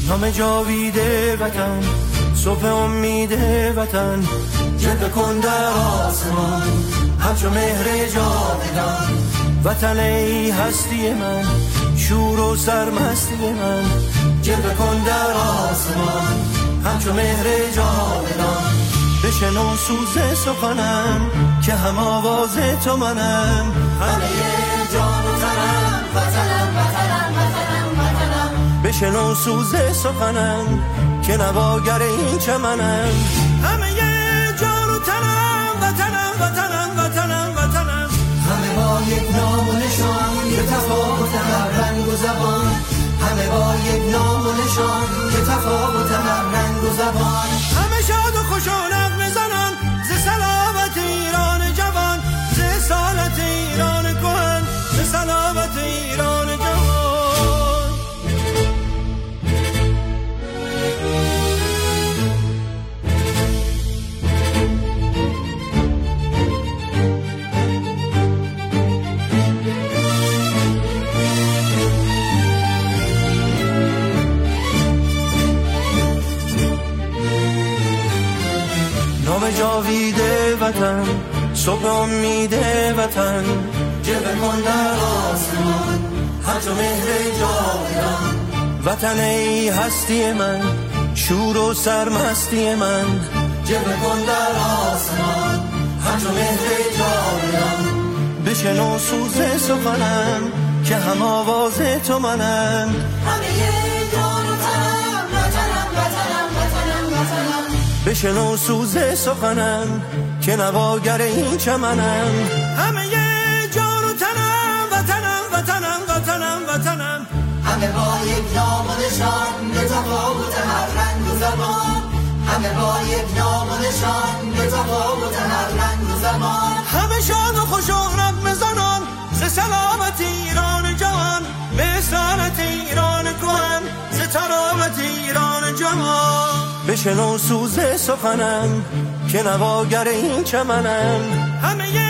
نام جاویده وطن، صبح امید وطن، جلوه کن در آسمان همچو مهر جاودان. وطن ای هستی من، شور و سرمستی من، جلوه کن در آسمان همچو مهر جاودان. بشنو سوز سخنم که هم آواز تو منم، همه جان و تنم وطنم وطنم وطنم وطنم. بشنو سوز سخنم که نواگر این چمنم، همه جان و تنم وطنم وطنم وطنم وطنم. همه با یک نام و نشان که تفاوت هر رنگ و زبان، همه با یک نام و نشان که تفاوت هر رنگ و زبان. همه شاد و خوش و نغمه زنان ز سلامت ایران جوان، ز اصالت ایران کهن، ز سلامت ایران جوان. نام جاویده وطن، صبح امید وطن، جلوه کن در آسمان همچو مهر جاودان. وطن ای هستی من، شور و سرمستی من، جلوه کن در آسمان همچو مهر جاودان. بشنو سوز سخنم که هم آواز تو منم، همه جان و تنم وطنم وطنم وطنم وطنم. بشنو سوز سخنم که نواگر این چمنم، همه جان و تنم وطنم وطنم وطنم وطنم. همه با یک نام و نشان به تفاوت هر رنگ و زبان، همه با یک نام و نشان به تفاوت هر رنگ و زبان. همه شاد و خوش و نغمه زنان ز سلامت ایران جوان، به اصالت ایران کهن، ز تراوت ایران جوان. بشنو سوز سخنم که نواگر این چمنم، همه